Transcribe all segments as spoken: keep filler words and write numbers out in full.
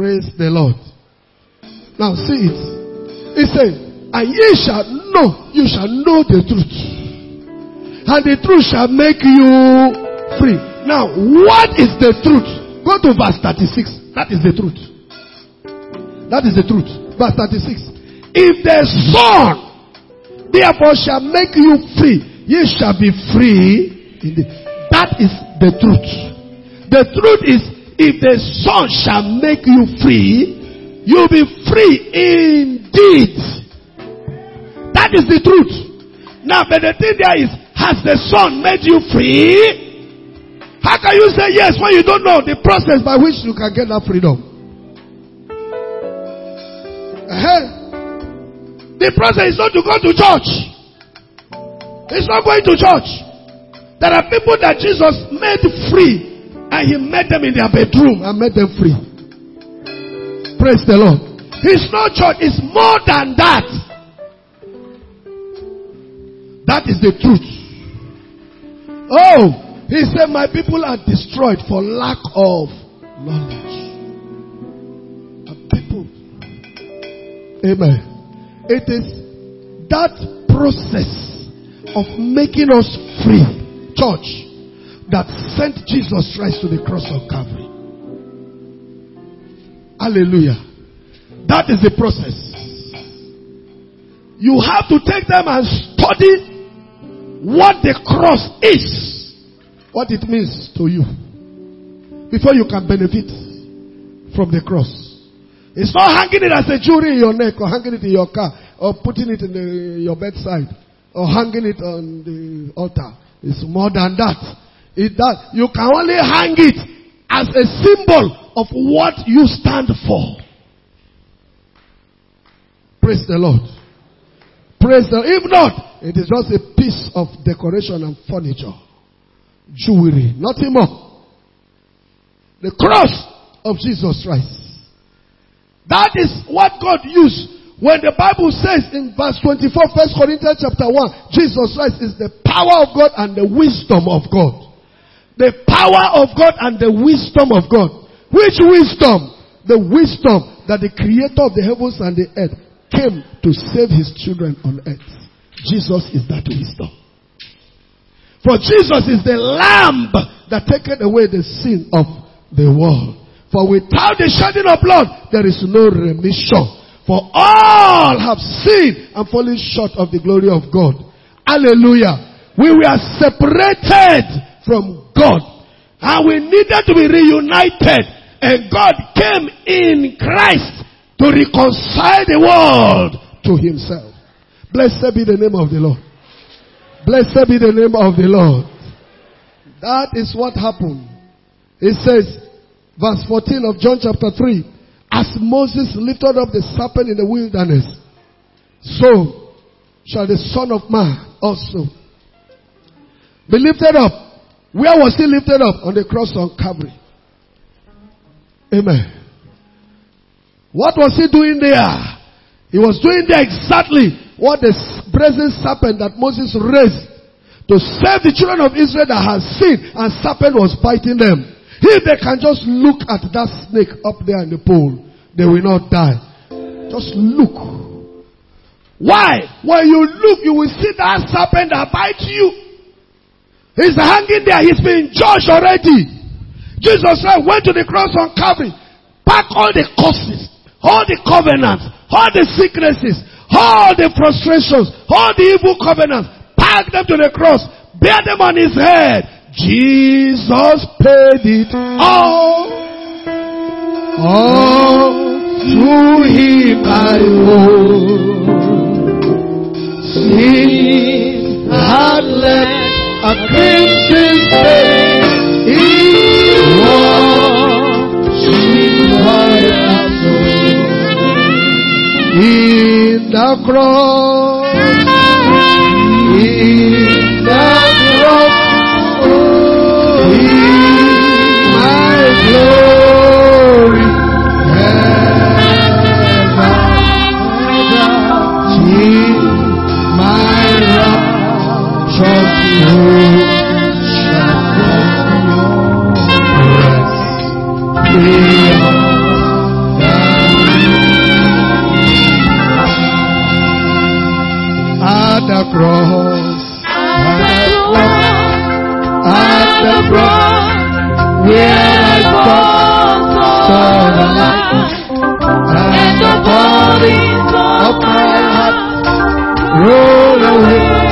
Praise the Lord. Now see it. He said, and ye shall know, you shall know the truth. And the truth shall make you free. Now, what is the truth? Go to verse thirty-six. That is the truth. That is the truth. Verse thirty-six. If the Son therefore shall make you free, ye shall be free indeed. That is the truth. The truth is, if the Son shall make you free, you'll be free indeed. That is the truth. Now, but the thing there is, has the Son made you free? How can you say yes when you don't know the process by which you can get that freedom? Uh-huh. The process is not to go to church. It's not going to church. There are people that Jesus made free, and he met them in their bedroom and made them free. Praise the Lord. It's not church, it's more than that. That is the truth. Oh, he said, my people are destroyed for lack of knowledge. A people. Amen. It is that process of making us free, church, that sent Jesus Christ to the cross of Calvary. Hallelujah. That is the process. You have to take them and study what the cross is. What it means to you. Before you can benefit from the cross. It's not hanging it as a jewelry in your neck, or hanging it in your car, or putting it in the, your bedside, or hanging it on the altar. It's more than that. It that you can only hang it as a symbol of what you stand for. Praise the Lord. Praise the Lord. If not, it is just a piece of decoration and furniture. Jewelry. Nothing more. The cross of Jesus Christ. That is what God used when the Bible says in verse twenty-four, First Corinthians chapter one, Jesus Christ is the power of God and the wisdom of God. The power of God and the wisdom of God. Which wisdom? The wisdom that the creator of the heavens and the earth came to save his children on earth. Jesus is that wisdom. For Jesus is the Lamb that taketh away the sin of the world. For without the shedding of blood, there is no remission. For all have sinned and fallen short of the glory of God. Hallelujah. We were separated from God. And we needed to be reunited. And God came in Christ to reconcile the world to himself. Blessed be the name of the Lord. Blessed be the name of the Lord. That is what happened. It says, verse fourteen of John chapter three, as Moses lifted up the serpent in the wilderness, so shall the Son of Man also be lifted up. Where was he lifted up? On the cross on Calvary. Amen. What was he doing there? He was doing there exactly what the brazen serpent that Moses raised to save the children of Israel that had sinned, and serpent was biting them. If they can just look at that snake up there in the pole, they will not die. Just look. Why? When you look, you will see that serpent that bites you. He's hanging there. He's been judged already. Jesus Christ went to the cross on Calvary, packed all the curses, all the covenants, all the sicknesses, all the frustrations, all the evil covenants, pack them to the cross, bear them on his head. Jesus paid it all. All through him I owe. Sin had left a crimson stain. He washed white away. In the cross, in the cross, oh, in my glory, ever, in my rapturous hope, shall go beyond. Hear my thoughts of the light, and the bodies of my heart roll away.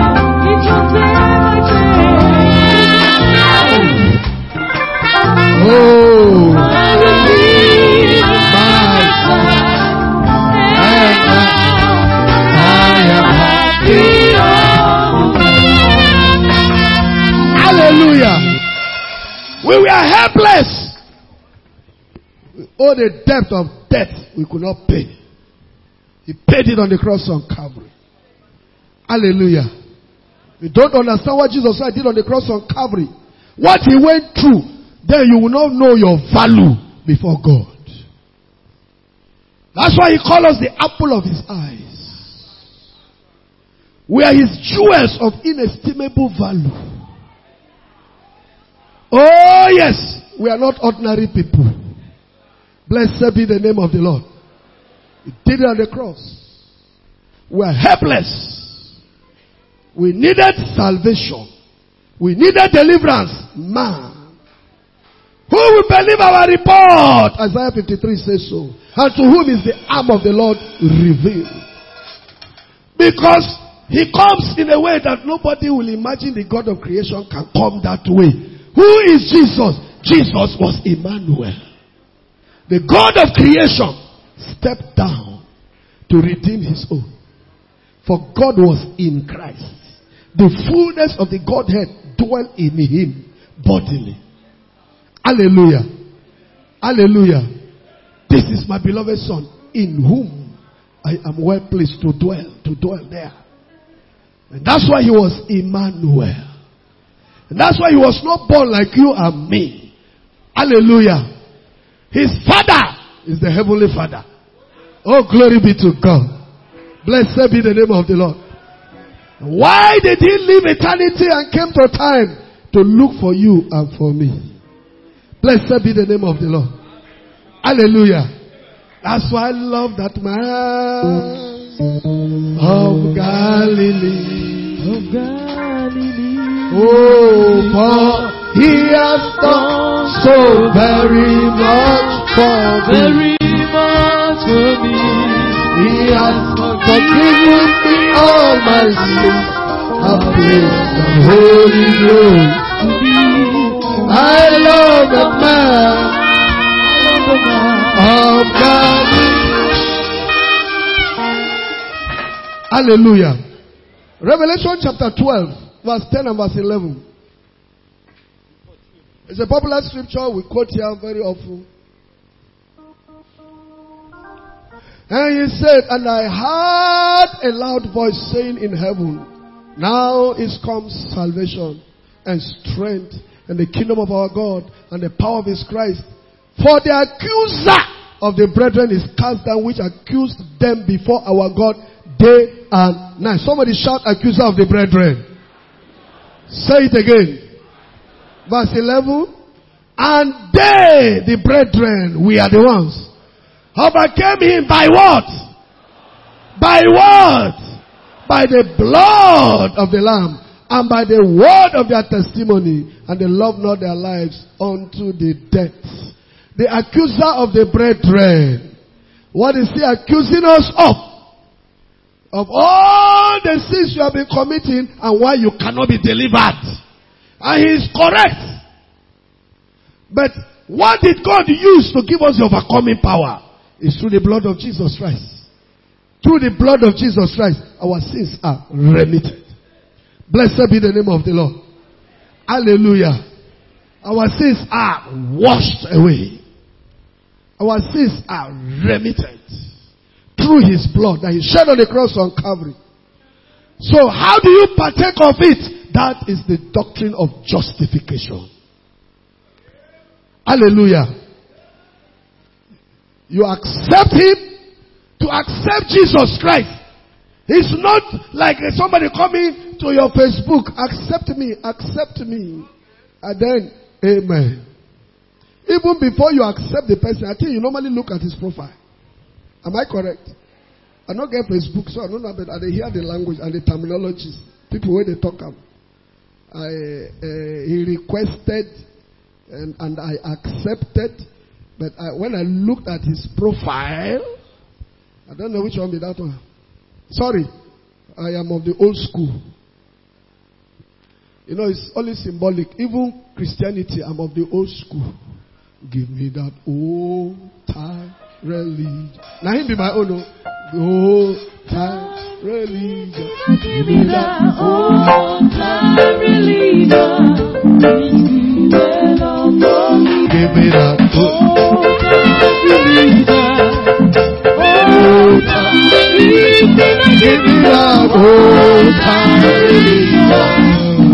Oh, my I am happy. Hallelujah. We were helpless. We owed a debt of debt we could not pay. He paid it on the cross on Calvary. Hallelujah. You don't understand what Jesus Christ did on the cross on Calvary. What he went through, then you will not know your value before God. That's why he called us the apple of his eyes. We are his jewels of inestimable value. Oh yes, we are not ordinary people. Blessed be the name of the Lord. He did it on the cross. We are helpless. We needed salvation. We needed deliverance. Man. Who will believe our report? Isaiah fifty-three says so. And to whom is the arm of the Lord revealed? Because he comes in a way that nobody will imagine the God of creation can come that way. Who is Jesus? Jesus was Emmanuel. The God of creation stepped down to redeem his own. For God was in Christ. The fullness of the Godhead dwelt in him bodily. Hallelujah. Hallelujah. This is my beloved Son, in whom I am well pleased to dwell, to dwell there. And that's why he was Emmanuel. And that's why he was not born like you and me. Hallelujah. His father is the heavenly Father. Oh, glory be to God. Blessed be the name of the Lord. Why did he leave eternity and came to time to look for you and for me? Blessed be the name of the Lord. Hallelujah. That's why I love that man of Galilee. Of Galilee. Oh, for he has done so very much for me. Very much for me. He has forgiven me all my sins. I've placed the Holy Ghost to me. I love the man of God. Hallelujah. Revelation chapter twelve, verse ten and verse eleven. It's a popular scripture we quote here very often. And he said, and I heard a loud voice saying in heaven, now is come salvation and strength and the kingdom of our God and the power of his Christ. For the accuser of the brethren is cast down, which accused them before our God day and night. Somebody shout, accuser of the brethren. Say it again. Verse eleven. And they, the brethren, we are the ones, overcame him by what? By what? By the blood of the Lamb. And by the word of their testimony, and they love not their lives unto the death. The accuser of the brethren. What is he accusing us of? Of all the sins you have been committing and why you cannot be delivered. And he is correct. But what did God use to give us the overcoming power? It's through the blood of Jesus Christ. Through the blood of Jesus Christ, our sins are remitted. Blessed be the name of the Lord. Hallelujah. Our sins are washed away. Our sins are remitted through his blood that he shed on the cross on Calvary. So how do you partake of it? That is the doctrine of justification. Hallelujah. You accept him. To accept Jesus Christ. It's not like somebody coming to your Facebook, accept me, accept me. And then, amen. Even before you accept the person, I think you normally look at his profile. Am I correct? I don't get Facebook, so I don't know, but I hear the language and the terminologies. People, when they talk, um, I, uh, he requested And, and I accepted. But I, when I looked at his profile, I don't know which one be that one. Sorry, I am of the old school. You know, it's only symbolic. Even Christianity, I'm of the old school. Give me that old time religion. Now him be my own. No? The old time religion. Give me that old time religion. Give me that old time religion. Old time religion. Give me that old time religion.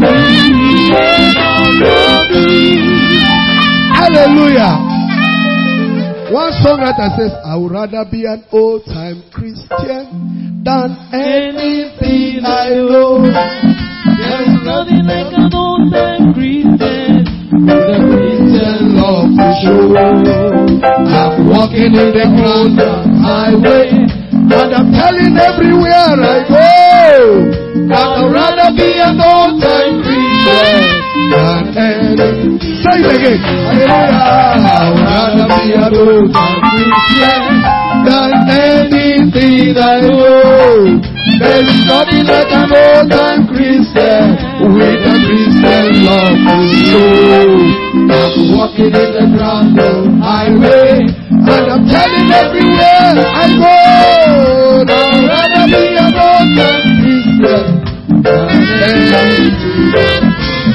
Hallelujah. One songwriter says, I would rather be an old time Christian than anything I know. There's nothing like an old time Christian with a Christian love to show. I'm walking in the ground highway, and I'm telling everywhere I go, I'd rather be an old time Christian than anything. Say it again. I'd rather be an old time Christian than anything I know. There's nothing like an old time Christian with a Christian love to show. I'm walking in the ground highway, and I'm telling everywhere I go, I'd rather be an old time Christian than anything.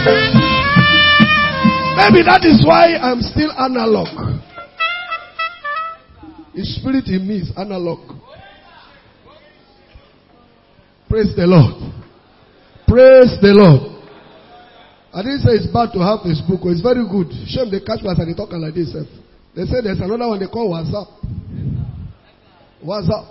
Maybe that is why I'm still analog. The spirit in me is analog. Praise the Lord. Praise the Lord. I didn't say it's bad to have Facebook. It's very good. Shame they catch us and they talk like this. They say there's another one they call WhatsApp. WhatsApp.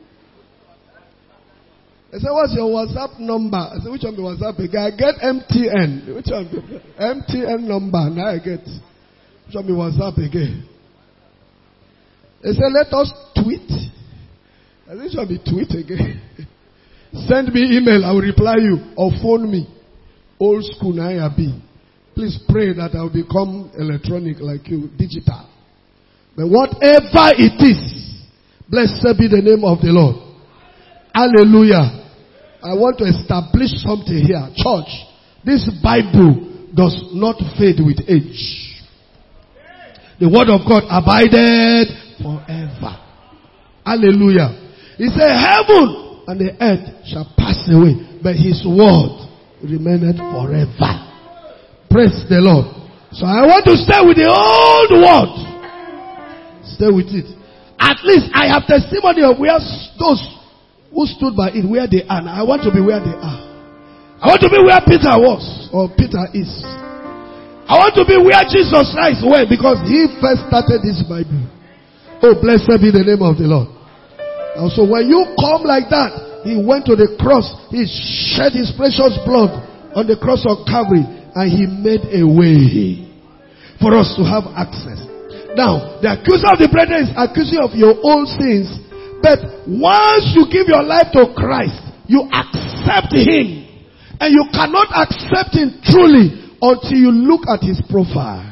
They say, what's your WhatsApp number? I say, which one the WhatsApp again? I get M T N. Which one? M T N number. Now I get. Which one the WhatsApp again? They say, let us tweet. I say, which one be tweet again? Send me email. I will reply you. Or phone me. Old school now I be. Please pray that I will become electronic like you. Digital. But whatever it is, blessed be the name of the Lord. Hallelujah. I want to establish something here. Church, this Bible does not fade with age. The word of God abided forever. Hallelujah. He said, heaven and the earth shall pass away, but his word remaineth forever. Praise the Lord. So I want to stay with the old word. Stay with it. At least I have testimony of where those who stood by it, where they are. Now, I want to be where they are. I want to be where Peter was, or Peter is. I want to be where Jesus Christ went, because he first started this Bible. Oh, blessed be the name of the Lord. And so when you come like that, he went to the cross, he shed his precious blood on the cross of Calvary, and he made a way for us to have access. Now, the accuser of the brethren is accusing of your old sins. But once you give your life to Christ, you accept him. And you cannot accept him truly until you look at his profile.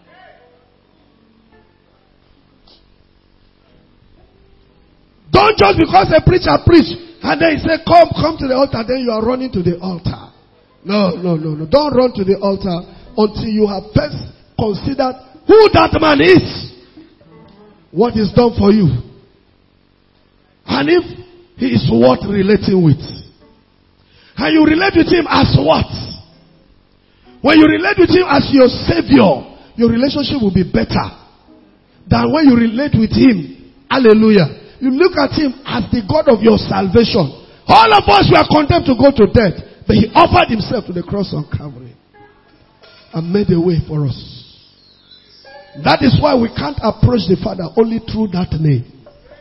Don't just because a preacher preach and then he say, come, come to the altar, then you are running to the altar. No, no, no, no. Don't run to the altar until you have first considered who that man is. What is done for you. And if he is worth relating with. And you relate with him as what? When you relate with him as your savior, your relationship will be better than when you relate with him. Hallelujah. You look at him as the God of your salvation. All of us were condemned to go to death, but he offered himself to the cross on Calvary and made a way for us. That is why we can't approach the Father only through that name.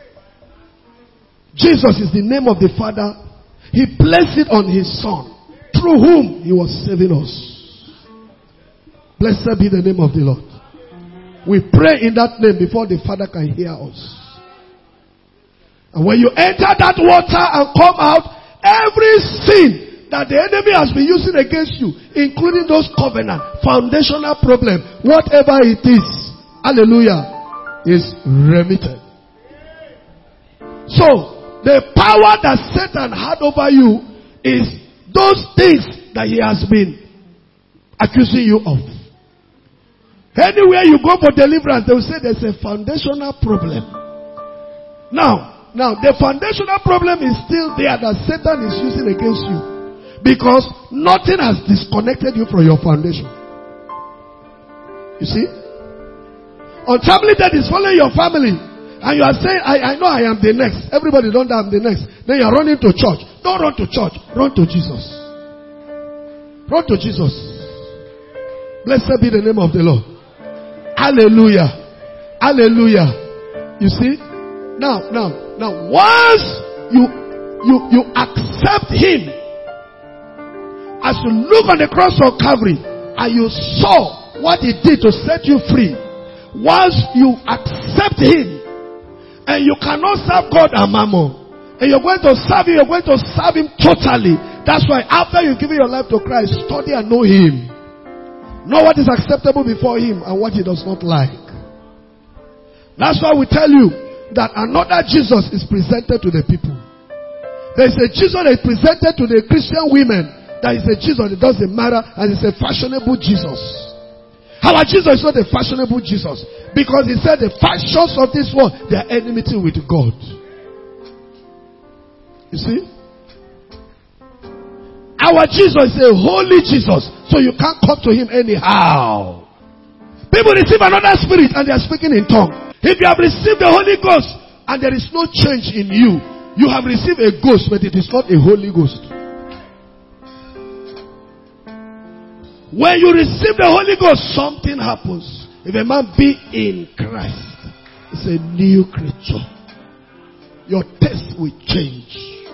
Jesus is the name of the Father. He placed it on his Son, through whom he was saving us. Blessed be the name of the Lord. We pray in that name before the Father can hear us. And when you enter that water and come out, every sin that the enemy has been using against you, including those covenant, foundational problem, whatever it is, hallelujah, is remitted. So, the power that Satan had over you is those things that he has been accusing you of. Anywhere you go for deliverance, they will say there's a foundational problem. Now, now the foundational problem is still there that Satan is using against you, because nothing has disconnected you from your foundation. You see? Untimely death is following your family, and you are saying, I, I know I am the next. Everybody don't know I'm the next. Then you are running to church. Don't run to church. Run to Jesus. Run to Jesus. Blessed be the name of the Lord. Hallelujah. Hallelujah. You see? Now, now, now, once you, you, you accept Him, as you look on the cross of Calvary, and you saw what He did to set you free, once you accept Him, and you cannot serve God and mammon, and you're going to serve Him, you're going to serve Him totally. That's why after you've given your life to Christ, study and know Him. Know what is acceptable before Him and what He does not like. That's why we tell you that another Jesus is presented to the people. There is a Jesus that is presented to the Christian women. That is a Jesus that doesn't matter, and it's a fashionable Jesus. Our Jesus is not a fashionable Jesus, because He said the fashions of this world, they are enmity with God. You see? Our Jesus is a holy Jesus, so you can't come to Him anyhow. People receive another spirit and they are speaking in tongue. If you have received the Holy Ghost and there is no change in you, you have received a ghost, but it is not a Holy Ghost. When you receive the Holy Ghost, something happens. If a man be in Christ, it's a new creature. Your taste will change.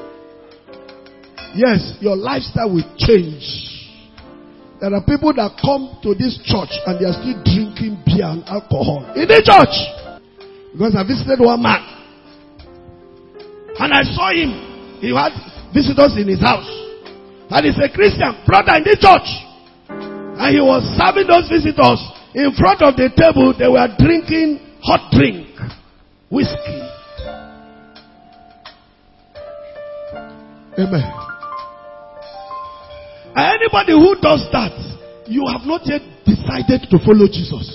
Yes, your lifestyle will change. There are people that come to this church and they are still drinking beer and alcohol in the church. Because I visited one man and I saw him. He had visitors in his house, and he's a Christian brother in the church. And he was serving those visitors in front of the table. They were drinking hot drink, whiskey. Amen. And anybody who does that, you have not yet decided to follow Jesus.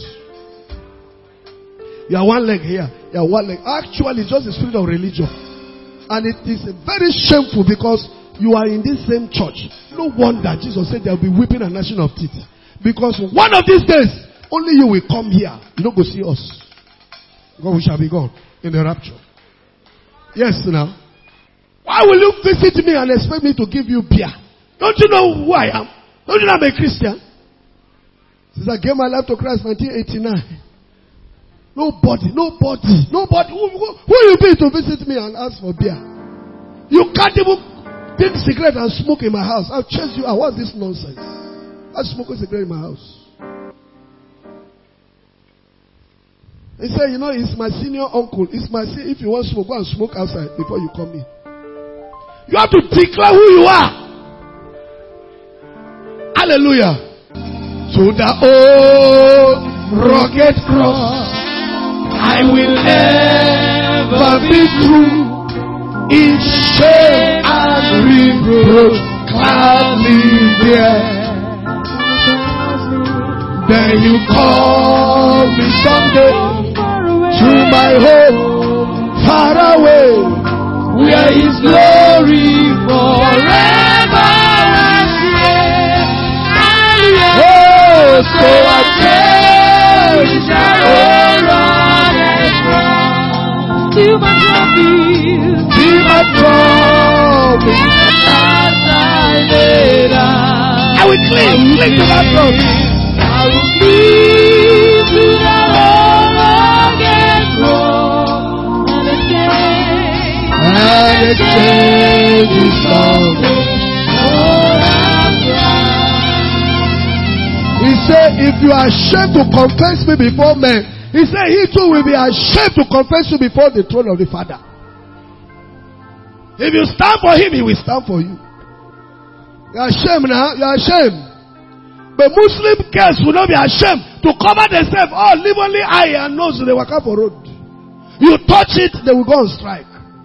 You are one leg here, you are one leg. Actually, it's just the spirit of religion. And it is very shameful because you are in this same church. No wonder Jesus said there will be weeping and gnashing of teeth. Because one of these days, only you will come here. You don't go see us. God, we shall be gone in the rapture. Yes, now. Why will you visit me and expect me to give you beer? Don't you know who I am? Don't you know I'm a Christian? Since I gave my life to Christ in nineteen eighty-nine. Nobody, nobody, nobody. Who, who, who will you be to visit me and ask for beer? You can't even take cigarette and smoke in my house. I'll chase you out. What's this nonsense? I smoke a cigarette in my house. He said, you know, he's my senior uncle. It's my se- if you want to smoke, go and smoke outside before you come in. You have to declare who you are. Hallelujah. To the old rugged cross, I will ever be true. In shame and reproach, gladly there. Then you call me someday to my home, far away, where His glory forever and ever. Oh, so I cherish our rugged cross. To my troubles, to my troubles, as I lay down. I will cling, cling to that cross. I will cling to that rugged cross and exchange, and exchange His sorrow for He said, if you are ashamed to confess me before men, He said, He too will be ashamed to confess you before the throne of the Father. If you stand for Him, He will stand for you. You are ashamed now. You are ashamed. But Muslim girls will not be ashamed to cover themselves. Oh, leave only eye and nose. They walk up for road. You touch it, they will go on strike.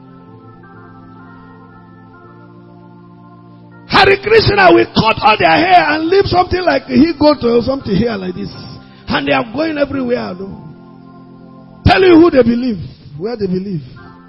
Hare Krishna will cut all their hair and leave something like he go to something here like this. And they are going everywhere. No? Tell you who they believe. Where they believe.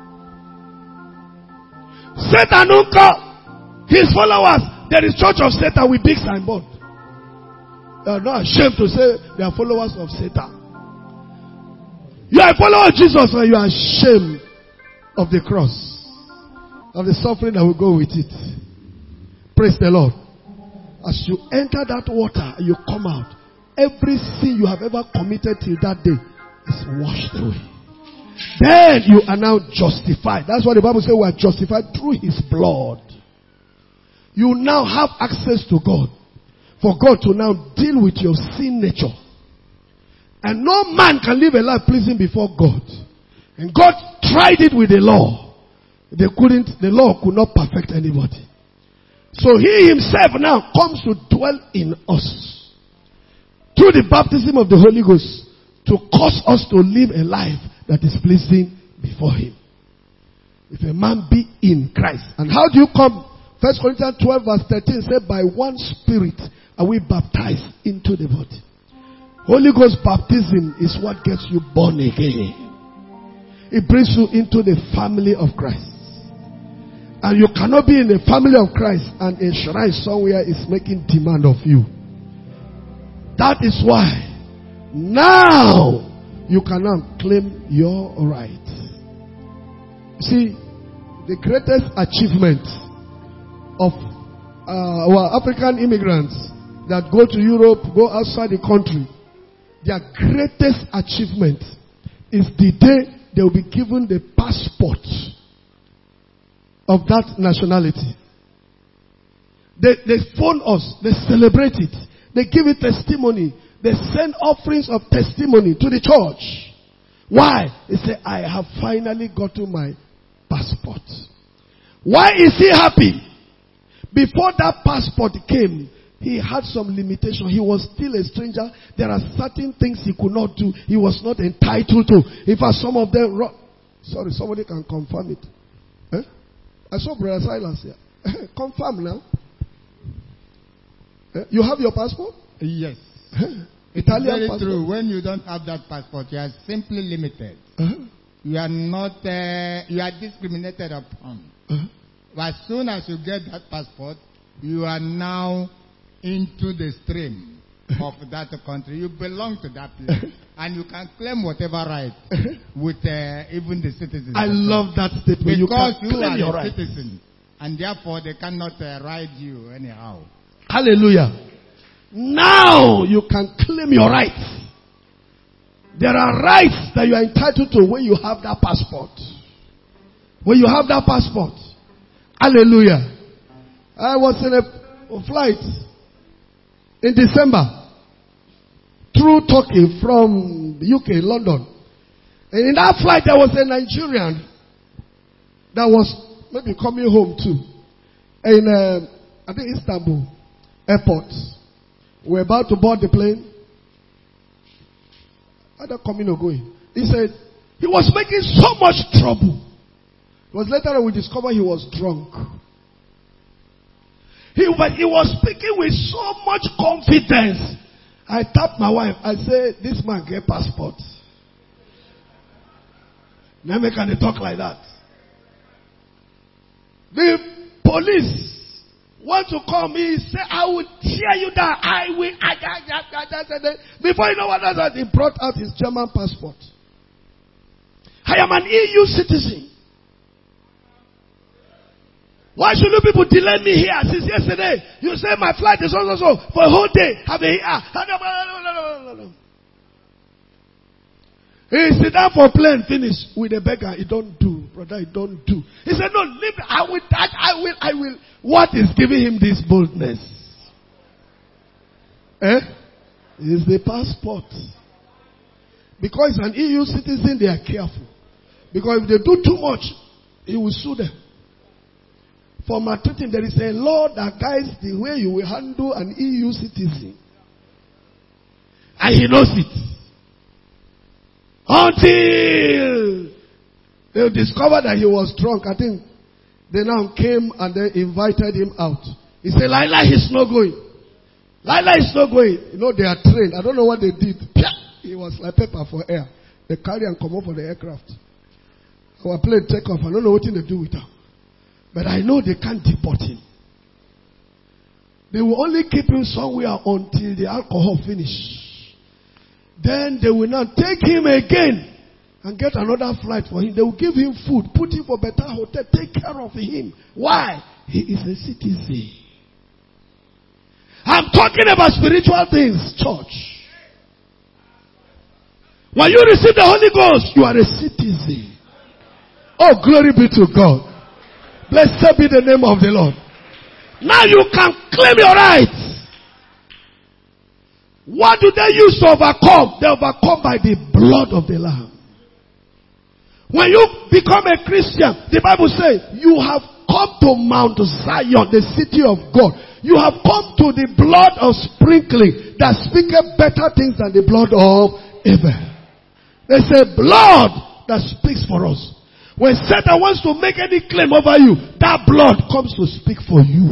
Satan uncle, his followers. There is church of Satan with big signboard. They are not ashamed to say they are followers of Satan. You are a follower of Jesus and you are ashamed of the cross. Of the suffering that will go with it. Praise the Lord. As you enter that water and you come out, every sin you have ever committed till that day is washed away. Then you are now justified. That's what the Bible says, we are justified through His blood. You now have access to God. For God to now deal with your sin nature. And no man can live a life pleasing before God. And God tried it with the law. They couldn't, the law could not perfect anybody. So He Himself now comes to dwell in us. Through the baptism of the Holy Ghost. To cause us to live a life that is pleasing before Him. If a man be in Christ. And how do you come? First Corinthians twelve verse thirteen said, by one Spirit are we baptized into the body. Holy Ghost baptism is what gets you born again. It brings you into the family of Christ. And you cannot be in the family of Christ and a shrine somewhere is making demand of you. That is why now you cannot claim your right. See, the greatest achievement of uh, our African immigrants that go to Europe, go outside the country, their greatest achievement is the day they will be given the passport of that nationality. They, they phone us, they celebrate it, they give it testimony, they send offerings of testimony to the church. Why? They say, I have finally gotten my passport. Why is he happy? Before that passport came, he had some limitation. He was still a stranger. There are certain things he could not do. He was not entitled to. In fact, some of them... Sorry, somebody can confirm it. Eh? I saw Brother Silas here. Confirm now. Eh? You have your passport? Yes. Italian very passport. True. When you don't have that passport, you are simply limited. Uh-huh. You are not... Uh, you are discriminated upon. Uh-huh. But as soon as you get that passport, you are now into the stream of that country. You belong to that place. And you can claim whatever right with uh, even the citizens. I love that statement. Because you, you, can are your a right. citizen. And therefore they cannot uh, ride you anyhow. Hallelujah. Now you can claim your rights. There are rights that you are entitled to when you have that passport. When you have that passport. Hallelujah. I was in a flight in December through Turkey from U K, London. And in that flight there was a Nigerian that was maybe coming home too. In uh, I think Istanbul airport. We were about to board the plane. Either coming or going. He said he was making so much trouble. It was later that we discovered he was drunk. He, he was speaking with so much confidence. I tapped my wife. I said, this man get passport. Never can they talk like that. The police want to come. He said, I will tear you down. I will. I, I, I, I, I. Before you know what that, he brought out his German passport. I am an E U citizen. Why should you people delay me here since yesterday? You say my flight is so so so for a whole day. Have a here. He sit down for plane, finish with a beggar. He don't do, brother. He don't do. He said, no, leave. I will. I, I will. I will. What is giving him this boldness? Eh? It's the passport. Because an E U citizen, they are careful. Because if they do too much, he will sue them. for maltreating. There is a law that guides the way you will handle an E U citizen. And he knows it. Until they discovered that he was drunk. I think they now came and then invited him out. He said, Lila, he's not going. Lila is not going. You know, they are trained. I don't know what they did. It was like paper for air. They carry and come up for the aircraft. Our plane take off. I don't know what they do with her. But I know they can't deport him. They will only keep him somewhere until the alcohol finish. Then they will now take him again and get another flight for him. They will give him food, put him for better hotel, take care of him. Why? He is a citizen. I'm talking about spiritual things, church. When you receive the Holy Ghost, you are a citizen. Oh, glory be to God. Blessed be the name of the Lord. Now you can claim your rights. What do they use to overcome? They overcome by the blood of the Lamb. When you become a Christian, the Bible says, you have come to Mount Zion, the city of God. You have come to the blood of sprinkling that speaketh better things than the blood of Abel. They say blood that speaks for us. When Satan wants to make any claim over you, that blood comes to speak for you.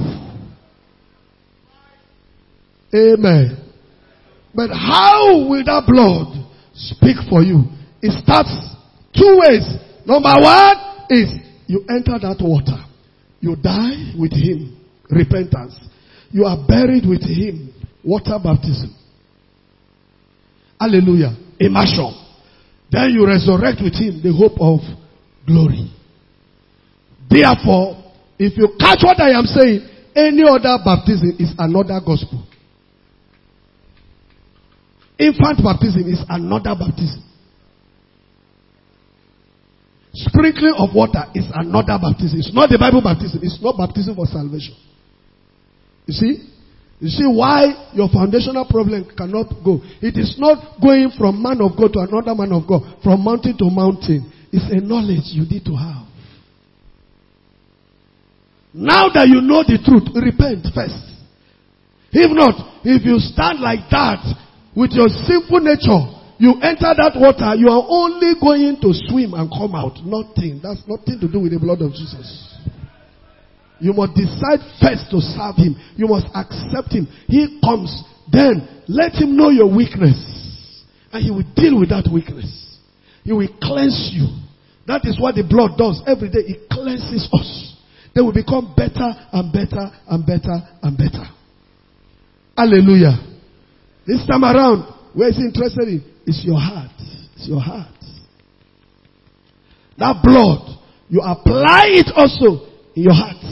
Amen. But how will that blood speak for you? It starts two ways. Number one is you enter that water. You die with him. Repentance. You are buried with him. Water baptism. Hallelujah. Immersion. Then you resurrect with him the hope of glory. Therefore, if you catch what I am saying, any other baptism is another gospel. Infant baptism is another baptism. Sprinkling of water is another baptism. It's not the Bible baptism. It's not baptism for salvation. You see? You see why your foundational problem cannot go. It is not going from man of God to another man of God, from mountain to mountain. It's a knowledge you need to have. Now that you know the truth, repent first. If not, if you stand like that with your sinful nature, you enter that water, you are only going to swim and come out. Nothing. That's nothing to do with the blood of Jesus. You must decide first to serve him. You must accept him. He comes. Then let him know your weakness. And he will deal with that weakness. He will cleanse you. That is what the blood does. Every day it cleanses us. Then we become better and better and better and better. Hallelujah. This time around, where is he interested in? It's your heart. It's your heart. That blood, you apply it also in your heart.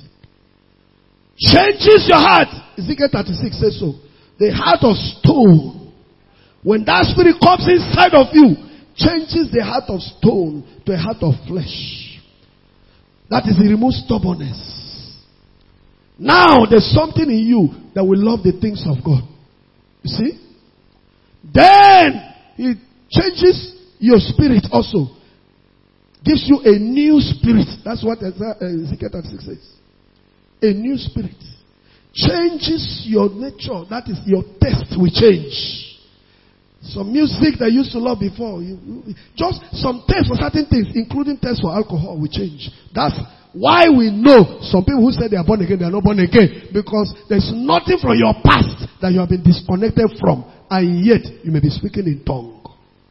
Changes your heart. Ezekiel thirty-six says so. The heart of stone. When that spirit comes inside of you, changes the heart of stone to a heart of flesh. That is, it removes stubbornness. Now there's something in you that will love the things of God. You see? Then it changes your spirit also. Gives you a new spirit. That's what Ezekiel thirty-six says. A new spirit. Changes your nature. That is, your taste will change. Some music that you used to love before, you, just some taste for certain things, including taste for alcohol, will change. That's why we know some people who say they are born again, they are not born again. Because there's nothing from your past that you have been disconnected from. And yet, you may be speaking in tongue.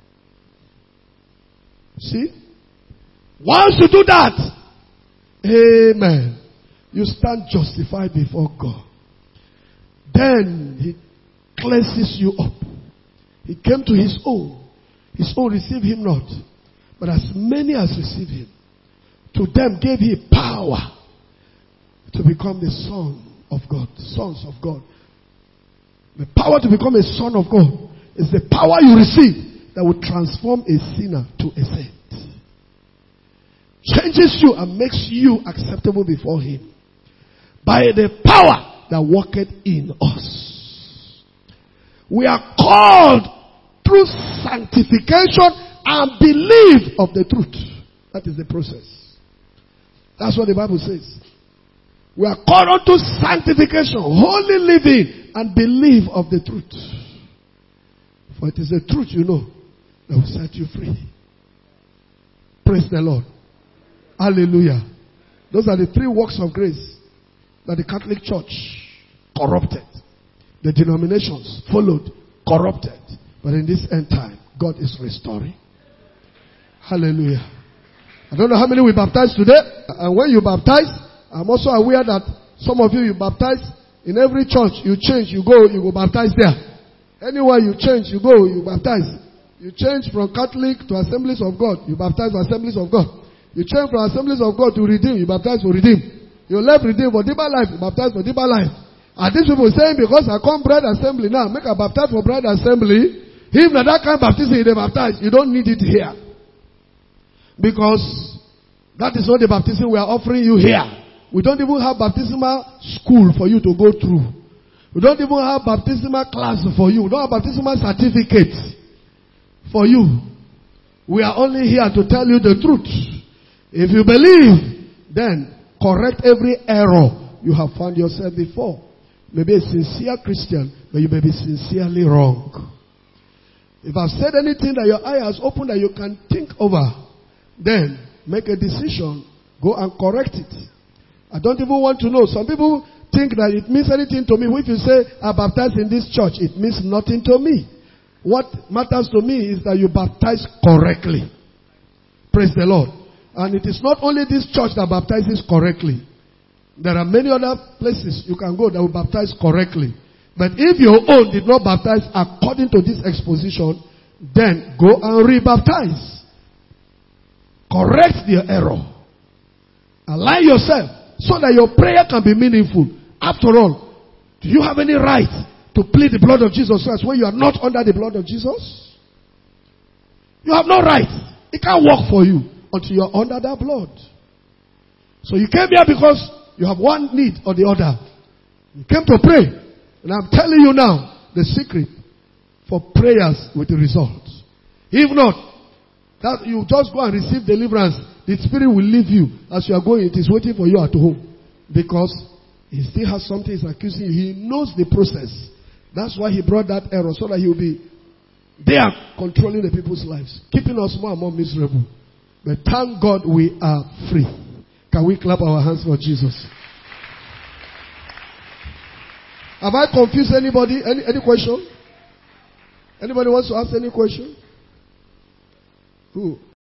See? Once you do that, amen, you stand justified before God. Then he cleanses you up. He came to his own. His own received him not. But as many as received him, to them gave he power to become the son of God. Sons of God. The power to become a son of God is the power you receive that will transform a sinner to a saint. Changes you and makes you acceptable before him. By the power that worketh in us. We are called through sanctification and belief of the truth. That is the process. That's what the Bible says. We are called unto sanctification, holy living, and belief of the truth. For it is the truth, you know, that will set you free. Praise the Lord. Hallelujah. Those are the three works of grace that the Catholic Church corrupted. The denominations followed, corrupted. But in this end time, God is restoring. Hallelujah. I don't know how many we baptized today. And when you baptize, I'm also aware that some of you, you baptize in every church. You change, you go, you go baptize there. Anywhere you change, you go, you baptize. You change from Catholic to Assemblies of God, you baptize for Assemblies of God. You change from Assemblies of God to Redeem, you baptize for Redeem. You left Redeem for deeper life, you baptize for deeper life. And these people saying, because I come Bride Assembly now, make a baptize for Bride Assembly. If not that kind of baptism they baptize, you don't need it here. Because that is not the baptism we are offering you here. We don't even have baptismal school for you to go through. We don't even have baptismal class for you. We don't have baptismal certificate for you. We are only here to tell you the truth. If you believe, then correct every error you have found yourself before. Maybe a sincere Christian, but you may be sincerely wrong. If I've said anything that your eye has opened that you can think over, then make a decision. Go and correct it. I don't even want to know. Some people think that it means anything to me. If you say, I baptize in this church, it means nothing to me. What matters to me is that you baptize correctly. Praise the Lord. And it is not only this church that baptizes correctly. There are many other places you can go that will baptize correctly. But if your own did not baptize according to this exposition, then go and rebaptize. Correct the error. Align yourself so that your prayer can be meaningful. After all, do you have any right to plead the blood of Jesus Christ when you are not under the blood of Jesus? You have no right. It can't work for you until you are under that blood. So you came here because you have one need or the other. You came to pray. And I'm telling you now the secret for prayers with the results. If not, that you just go and receive deliverance. The Spirit will leave you as you are going. It is waiting for you at home. Because he still has something he's accusing you. He knows the process. That's why he brought that error, so that he will be there controlling the people's lives, keeping us more and more miserable. But thank God we are free. Can we clap our hands for Jesus? Have I confused anybody? Any, any question? Anybody wants to ask any question? Who?